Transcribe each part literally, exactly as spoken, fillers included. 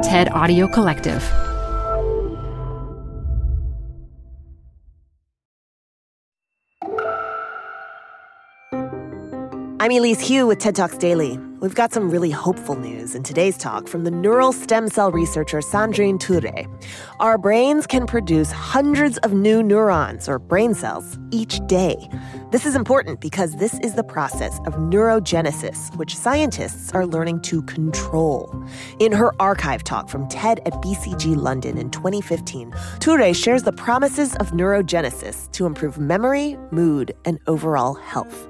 TED Audio Collective. I'm Elise Hu with TED Talks Daily. We've got some really hopeful news in today's talk from the neural stem cell researcher Sandrine Touré. Our brains can produce hundreds of new neurons, or brain cells, each day. This is important because this is the process of neurogenesis, which scientists are learning to control. In her archive talk from TED at B C G London in twenty fifteen, Touré shares the promises of neurogenesis to improve memory, mood, and overall health.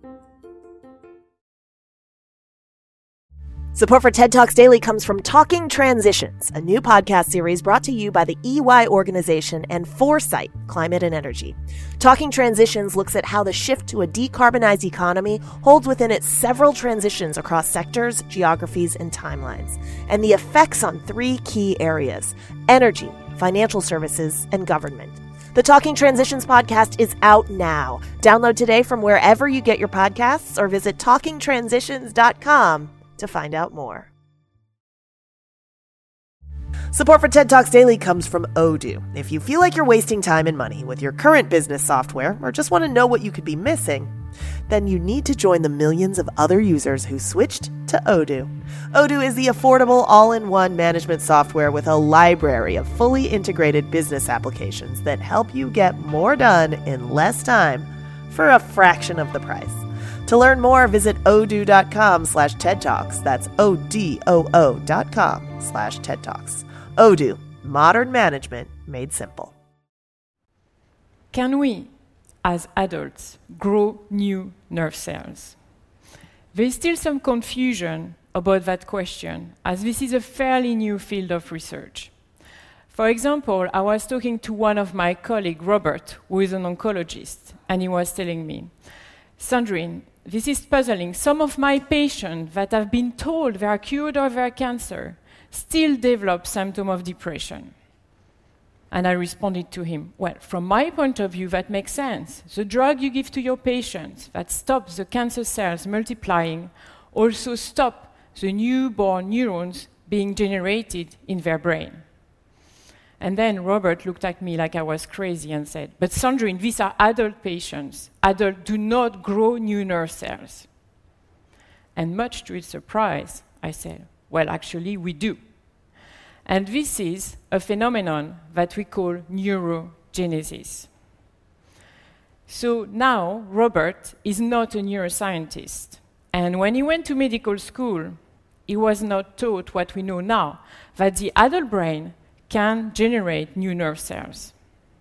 Support for TED Talks Daily comes from Talking Transitions, a new podcast series brought to you by the E Y organization and Foresight Climate and Energy. Talking Transitions looks at how the shift to a decarbonized economy holds within it several transitions across sectors, geographies, and timelines, and the effects on three key areas: energy, financial services, and government. The Talking Transitions podcast is out now. Download today from wherever you get your podcasts or visit talking transitions dot com to find out more. Support for TED Talks Daily comes from Odoo. If you feel like you're wasting time and money with your current business software or just want to know what you could be missing, then you need to join the millions of other users who switched to Odoo. Odoo is the affordable all-in-one management software with a library of fully integrated business applications that help you get more done in less time for a fraction of the price. To learn more, visit odoo.com slash TED Talks. That's O-D-O-O dot com slash TED Talks. Odoo, modern management made simple. Can we, as adults, grow new nerve cells? There is still some confusion about that question, as this is a fairly new field of research. For example, I was talking to one of my colleagues, Robert, who is an oncologist, and he was telling me, Sandrine, this is puzzling. Some of my patients that have been told they are cured of their cancer still develop symptoms of depression. And I responded to him, well, from my point of view, that makes sense. The drug you give to your patients that stops the cancer cells multiplying also stop the newborn neurons being generated in their brain. And then Robert looked at me like I was crazy and said, but Sandrine, these are adult patients. Adults do not grow new nerve cells. And much to his surprise, I said, well, actually, we do. And this is a phenomenon that we call neurogenesis. So now Robert is not a neuroscientist. And when he went to medical school, he was not taught what we know now, that the adult brain can generate new nerve cells.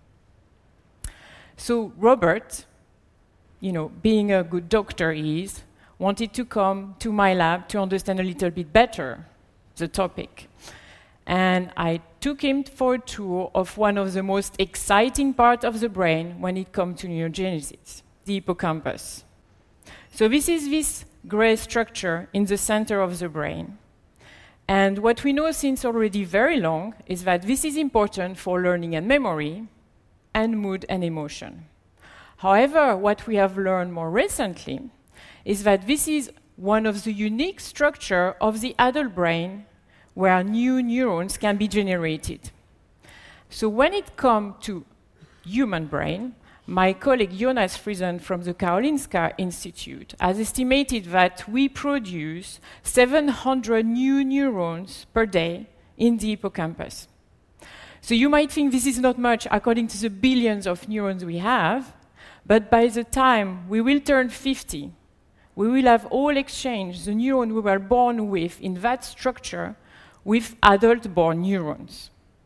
So Robert, you know, being a good doctor he is, wanted to come to my lab to understand a little bit better the topic. And I took him for a tour of one of the most exciting parts of the brain when it comes to neurogenesis, the hippocampus. So this is this gray structure in the center of the brain. And what we know since already very long is that this is important for learning and memory, and mood and emotion. However, what we have learned more recently is that this is one of the unique structures of the adult brain where new neurons can be generated. So when it comes to human brain, my colleague Jonas Friesen from the Karolinska Institute has estimated that we produce seven hundred new neurons per day in the hippocampus. So you might think this is not much according to the billions of neurons we have, but by the time we will turn fifty, we will have all exchanged the neuron we were born with in that structure with adult-born neurons.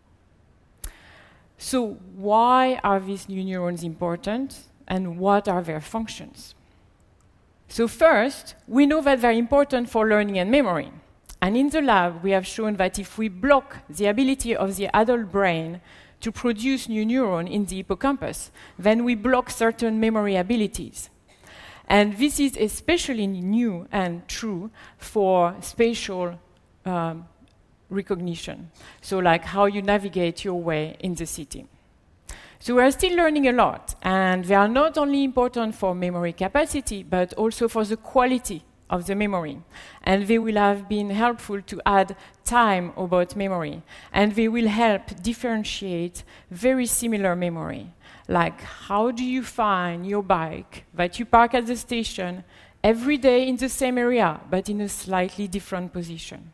So why are these new neurons important, and what are their functions? So first, we know that they're important for learning and memory. And in the lab, we have shown that if we block the ability of the adult brain to produce new neurons in the hippocampus, then we block certain memory abilities. And this is especially new and true for spatial um, recognition. So like how you navigate your way in the city. So we are still learning a lot, and they are not only important for memory capacity, but also for the quality of the memory. And they will have been helpful to add time about memory. And they will help differentiate very similar memory. Like, how do you find your bike that you park at the station every day in the same area, but in a slightly different position?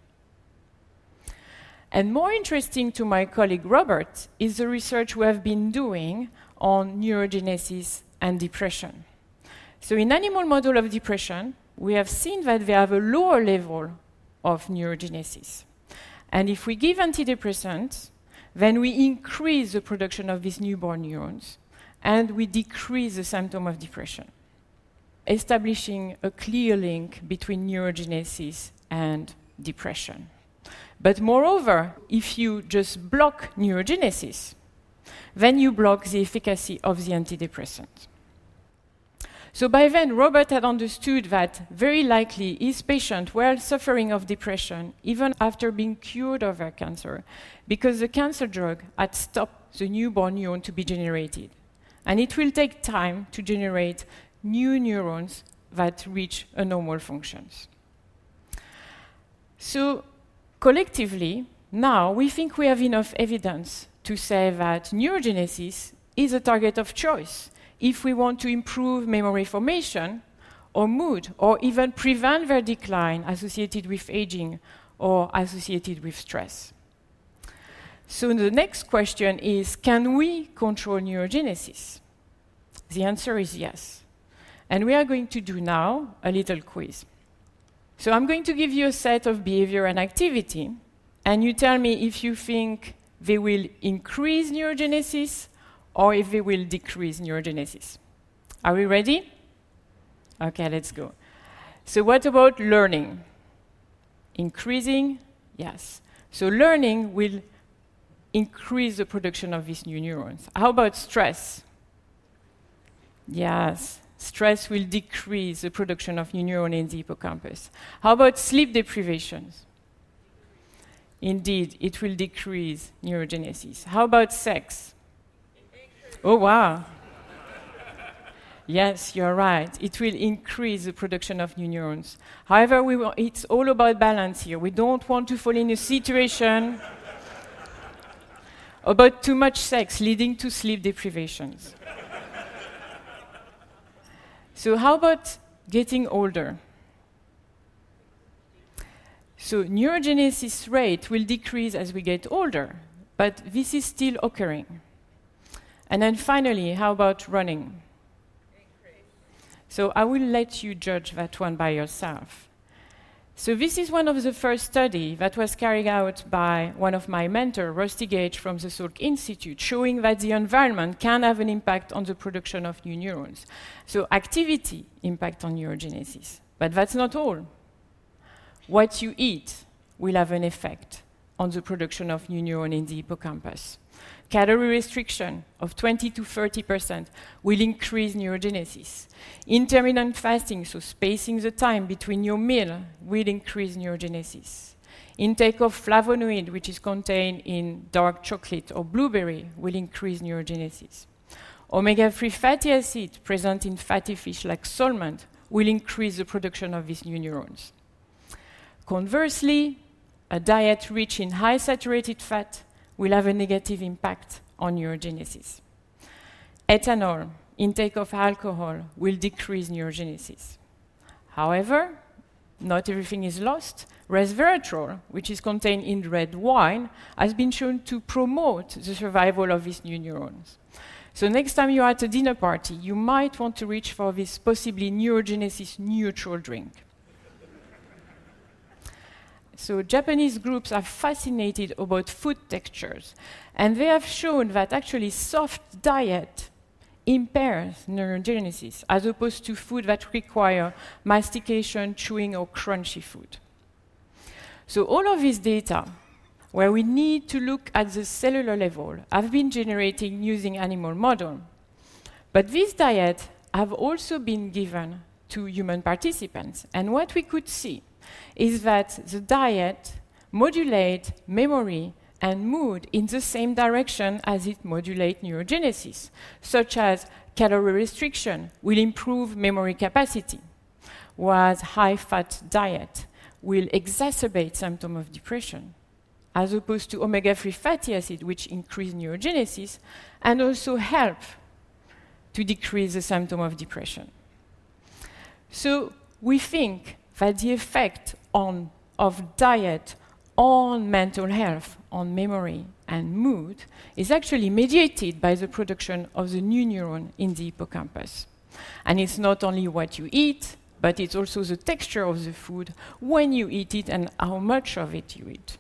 And more interesting to my colleague Robert is the research we have been doing on neurogenesis and depression. So in animal model of depression, we have seen that they have a lower level of neurogenesis. And if we give antidepressants, then we increase the production of these newborn neurons, and we decrease the symptom of depression, establishing a clear link between neurogenesis and depression. But moreover, if you just block neurogenesis, then you block the efficacy of the antidepressant. So by then, Robert had understood that very likely his patients were suffering of depression even after being cured of their cancer, because the cancer drug had stopped the newborn neuron to be generated. And it will take time to generate new neurons that reach a normal functions. So collectively, now we think we have enough evidence to say that neurogenesis is a target of choice if we want to improve memory formation or mood, or even prevent their decline associated with aging or associated with stress. So the next question is, can we control neurogenesis? The answer is yes. And we are going to do now a little quiz. So I'm going to give you a set of behavior and activity, and you tell me if you think they will increase neurogenesis or if they will decrease neurogenesis. Are we ready? Okay, let's go. So what about learning? Increasing? Yes. So learning will increase the production of these new neurons. How about stress? Yes. Stress will decrease the production of new neurons in the hippocampus. How about sleep deprivations? Indeed, it will decrease neurogenesis. How about sex? Oh, wow. Yes, you're right. It will increase the production of new neurons. However, we wa- it's all about balance here. We don't want to fall in a situation about too much sex leading to sleep deprivations. So how about getting older? So neurogenesis rate will decrease as we get older, but this is still occurring. And then finally, how about running? Increase. So I will let you judge that one by yourself. So this is one of the first studies that was carried out by one of my mentors, Rusty Gage from the Salk Institute, showing that the environment can have an impact on the production of new neurons. So activity impact on neurogenesis. But that's not all. What you eat will have an effect on the production of new neurons in the hippocampus. Calorie restriction of twenty to thirty percent will increase neurogenesis. Intermittent fasting, so spacing the time between your meal, will increase neurogenesis. Intake of flavonoid, which is contained in dark chocolate or blueberry, will increase neurogenesis. omega three fatty acid present in fatty fish like salmon will increase the production of these new neurons. Conversely, a diet rich in high saturated fat will have a negative impact on neurogenesis. Ethanol, intake of alcohol, will decrease neurogenesis. However, not everything is lost. Resveratrol, which is contained in red wine, has been shown to promote the survival of these new neurons. So next time you're at a dinner party, you might want to reach for this possibly neurogenesis neutral drink. So Japanese groups are fascinated about food textures, and they have shown that actually soft diet impairs neurogenesis as opposed to food that require mastication, chewing, or crunchy food. So all of this data, where we need to look at the cellular level, have been generated using animal model. But these diets have also been given to human participants, and what we could see is that the diet modulates memory and mood in the same direction as it modulates neurogenesis, such as calorie restriction will improve memory capacity, was high-fat diet will exacerbate symptoms of depression, as opposed to omega three fatty acid, which increase neurogenesis and also help to decrease the symptom of depression. So we think that the effect on, of diet on mental health, on memory and mood is actually mediated by the production of the new neuron in the hippocampus. And it's not only what you eat, but it's also the texture of the food when you eat it and how much of it you eat.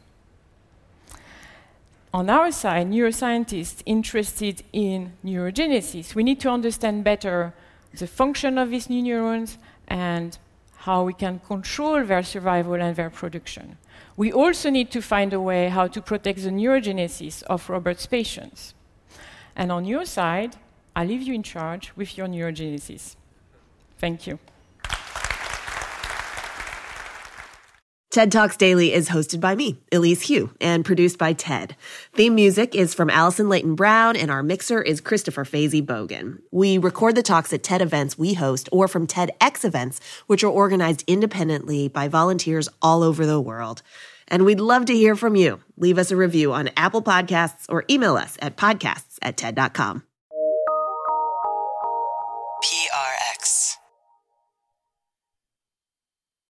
On our side, neuroscientists interested in neurogenesis, we need to understand better the function of these new neurons and how we can control their survival and their production. We also need to find a way how to protect the neurogenesis of Robert's patients. And on your side, I leave you in charge with your neurogenesis. Thank you. TED Talks Daily is hosted by me, Elise Hu, and produced by TED. Theme music is from Allison Leighton Brown, and our mixer is Christopher Fazy Bogan. We record the talks at TED events we host or from TEDx events, which are organized independently by volunteers all over the world. And we'd love to hear from you. Leave us a review on Apple Podcasts or email us at podcasts at TED dot com.